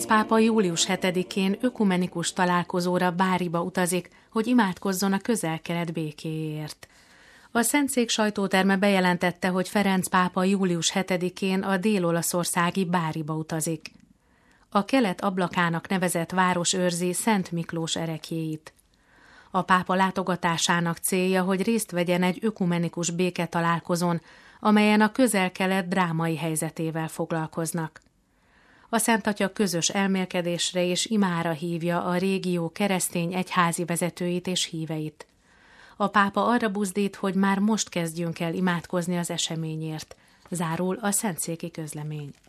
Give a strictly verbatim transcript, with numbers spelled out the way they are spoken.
pápa július hetedikén ökumenikus találkozóra Báriba utazik, hogy imádkozzon a Közel-Kelet békéért. A Szentszék sajtóterme bejelentette, hogy Ferenc pápa július hetedikén a dél-olaszországi Báriba utazik. A kelet ablakának nevezett város őrzi Szent Miklós ereklyéit. A pápa látogatásának célja, hogy részt vegyen egy ökumenikus béketalálkozón, amelyen a Közel-Kelet drámai helyzetével foglalkoznak. A Szent Atya közös elmélkedésre és imára hívja a régió keresztény egyházi vezetőit és híveit. A pápa arra buzdít, hogy már most kezdjünk el imádkozni az eseményért, zárul a szentszéki közlemény.